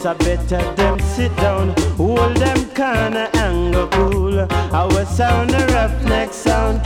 I better them sit down, hold them corner and go cool. Our sound a roughneck sound,